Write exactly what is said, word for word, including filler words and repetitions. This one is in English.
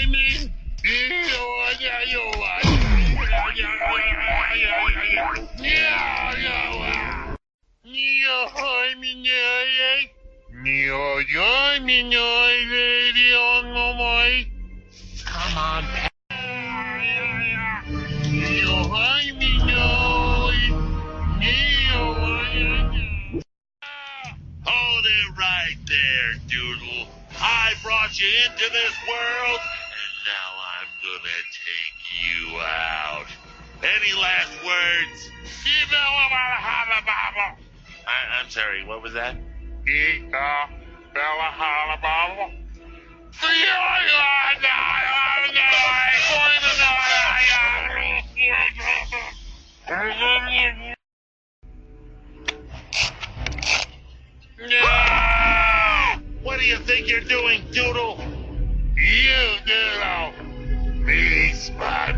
mean, come on, Pat. Hold it right there, Doodle. I brought you into this world, and now I'm gonna take you out. Any last words? I, I'm sorry, what was that? What do you think you're doing, Doodle? You Doodle. Me, Spot.